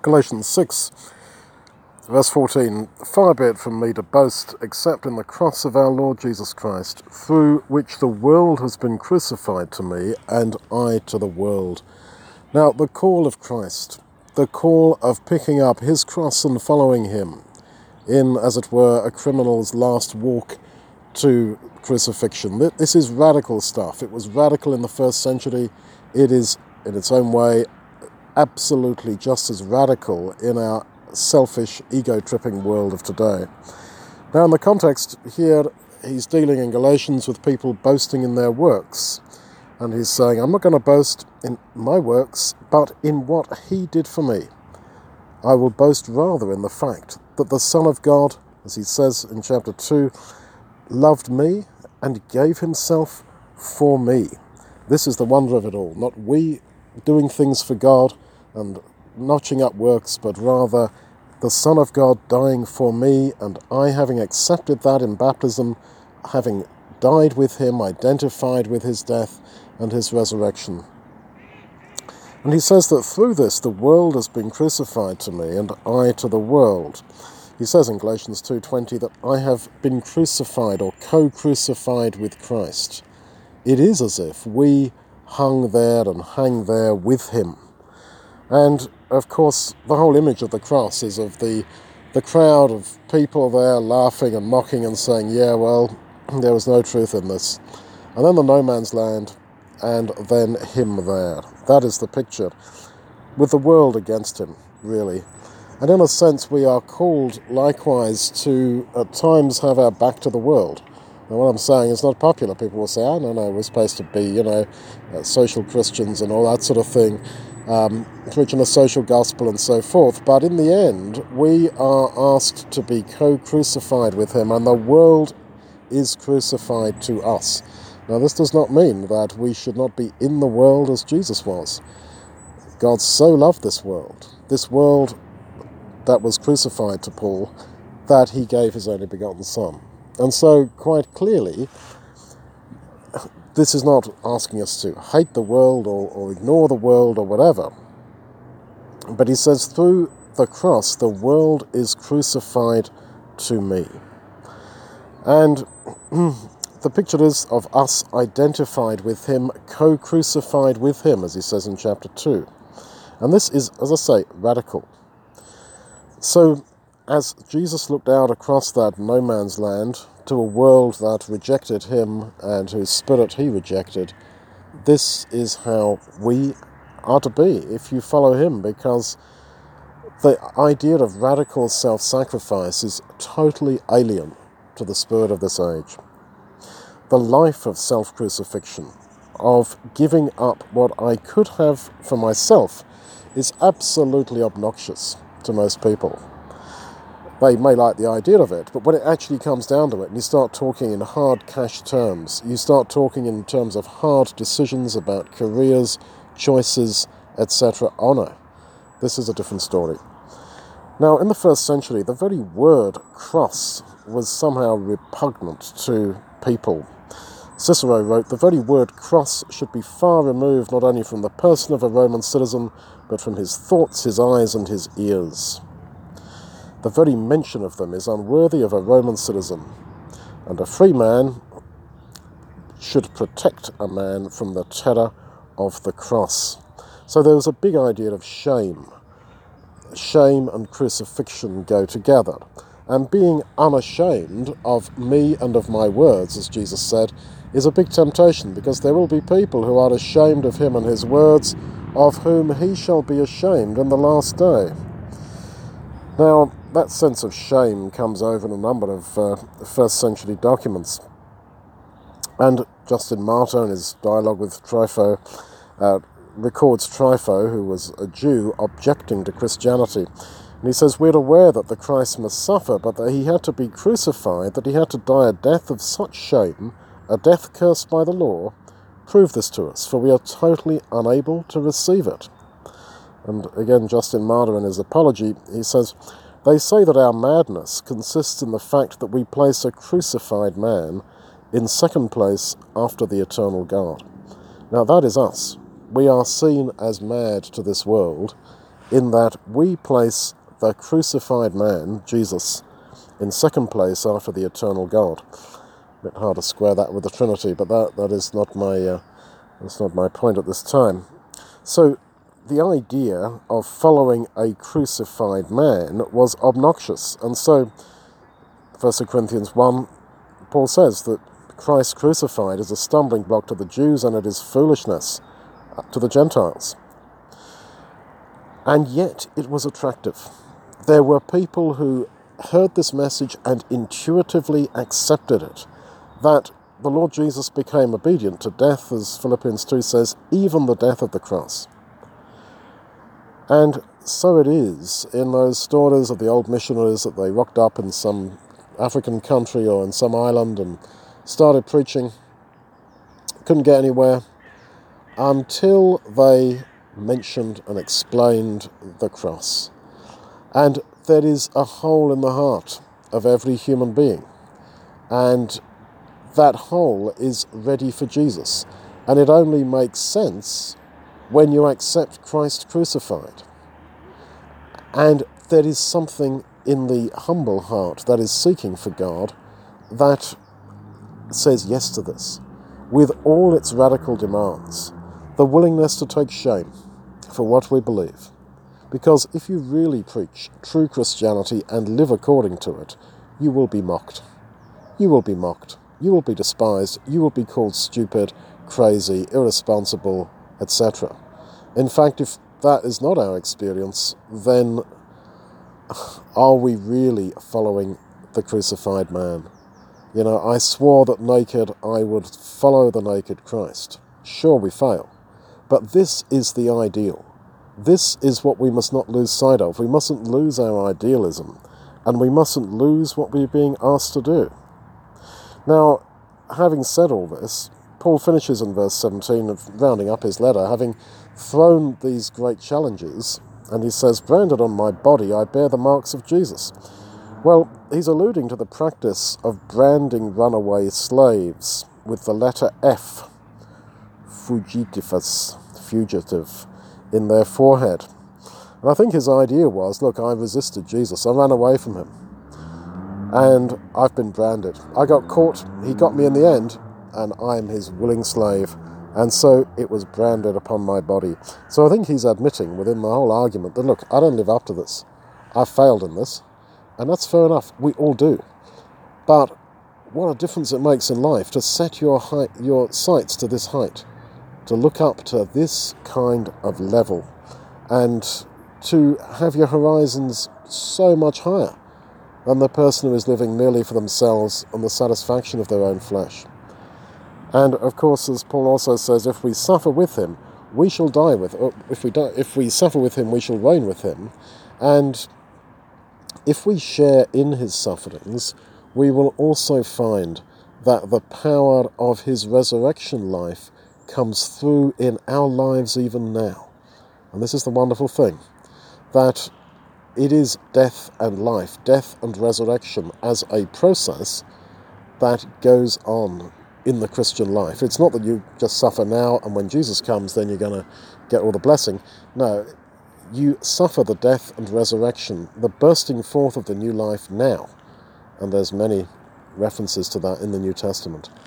Galatians 6, verse 14, "Far be it from me to boast except in the cross of our Lord Jesus Christ, through which the world has been crucified to me, and I to the world." Now, the call of Christ, the call of picking up his cross and following him in, as it were, a criminal's last walk to crucifixion. This is radical stuff. It was radical in the first century. It is, in its own way, absolutely just as radical in our selfish, ego-tripping world of today. Now, in the context here, he's dealing in Galatians with people boasting in their works. And he's saying, I'm not going to boast in my works, but in what he did for me. I will boast rather in the fact that the Son of God, as he says in chapter 2, loved me and gave himself for me. This is the wonder of it all. Not we doing things for God and notching up works, but rather the Son of God dying for me, and I, having accepted that in baptism, having died with him, identified with his death and his resurrection. And he says that through this the world has been crucified to me, and I to the world. He says in Galatians 2:20 that I have been crucified or co-crucified with Christ. It is as if we hung there and hang there with him. And, of course, the whole image of the cross is of the crowd of people there laughing and mocking and saying, yeah, well, there was no truth in this. And then the no man's land, and then him there. That is the picture, with the world against him, really. And in a sense, we are called likewise to, at times, have our back to the world. Now, what I'm saying is not popular. People will say, oh, no, we're supposed to be, social Christians and all that sort of thing, preaching a social gospel and so forth. But in the end, we are asked to be co-crucified with him, and the world is crucified to us. Now, this does not mean that we should not be in the world as Jesus was. God so loved this world that was crucified to Paul, that he gave his only begotten Son. And so, quite clearly, this is not asking us to hate the world or ignore the world or whatever. But he says, through the cross, the world is crucified to me. And the picture is of us identified with him, co-crucified with him, as he says in chapter 2. And this is, as I say, radical. So, as Jesus looked out across that no man's land to a world that rejected him and whose spirit he rejected, this is how we are to be if you follow him, because the idea of radical self-sacrifice is totally alien to the spirit of this age. The life of self-crucifixion, of giving up what I could have for myself, is absolutely obnoxious to most people. They may like the idea of it, but when it actually comes down to it, and you start talking in hard cash terms, you start talking in terms of hard decisions about careers, choices, etc. Honour. This is a different story. Now, in the first century, the very word cross was somehow repugnant to people. Cicero wrote, the very word cross should be far removed not only from the person of a Roman citizen, but from his thoughts, his eyes, and his ears. The very mention of them is unworthy of a Roman citizen, and a free man should protect a man from the terror of the cross. So there was a big idea of shame. Shame and crucifixion go together. And being unashamed of me and of my words, as Jesus said, is a big temptation, because there will be people who are ashamed of him and his words, of whom he shall be ashamed in the last day. Now, that sense of shame comes over in a number of first century documents. And Justin Martyr, in his dialogue with Trypho, records Trypho, who was a Jew, objecting to Christianity. And he says, we're aware that the Christ must suffer, but that he had to be crucified, that he had to die a death of such shame, a death cursed by the law. Prove this to us, for we are totally unable to receive it. And again, Justin Martyr, in his apology, he says, they say that our madness consists in the fact that we place a crucified man in second place after the eternal God. Now that is us. We are seen as mad to this world, in that we place the crucified man, Jesus, in second place after the eternal God. A bit hard to square that with the Trinity, but that is not my that's not my point at this time. So the idea of following a crucified man was obnoxious, and so 1 Corinthians 1, Paul says that Christ crucified is a stumbling block to the Jews and it is foolishness to the Gentiles. And yet it was attractive. There were people who heard this message and intuitively accepted it, that the Lord Jesus became obedient to death, as Philippians 2 says, even the death of the cross. And so it is in those stories of the old missionaries that they rocked up in some African country or in some island and started preaching, couldn't get anywhere until they mentioned and explained the cross. And there is a hole in the heart of every human being, and that hole is ready for Jesus, and it only makes sense when you accept Christ crucified. And there is something in the humble heart that is seeking for God that says yes to this, with all its radical demands, the willingness to take shame for what we believe. Because if you really preach true Christianity and live according to it, you will be mocked. You will be mocked. You will be despised. You will be called stupid, crazy, irresponsible, etc. In fact, if that is not our experience, then are we really following the crucified man? You know, I swore that naked I would follow the naked Christ. Sure, we fail. But this is the ideal. This is what we must not lose sight of. We mustn't lose our idealism, and we mustn't lose what we're being asked to do. Now, having said all this, Paul finishes in verse 17, of rounding up his letter, having thrown these great challenges, and he says, "Branded on my body, I bear the marks of Jesus." Well, he's alluding to the practice of branding runaway slaves with the letter F, fugitivus, fugitive, in their forehead. And I think his idea was, look, I resisted Jesus, I ran away from him, and I've been branded. I got caught, he got me in the end, and I'm his willing slave, and so it was branded upon my body. So I think he's admitting within the whole argument that, look, I don't live up to this. I've failed in this, and that's fair enough. We all do. But what a difference it makes in life to set your sights to this height, to look up to this kind of level, and to have your horizons so much higher than the person who is living merely for themselves and the satisfaction of their own flesh. And of course, as Paul also says, if we suffer with him, we shall die with him. Or if we suffer with him, we shall reign with him. And if we share in his sufferings, we will also find that the power of his resurrection life comes through in our lives even now. And this is the wonderful thing, that it is death and life, death and resurrection as a process that goes on in the Christian life. It's not that you just suffer now and when Jesus comes then you're going to get all the blessing. No, you suffer the death and resurrection, the bursting forth of the new life now. And there's many references to that in the New Testament.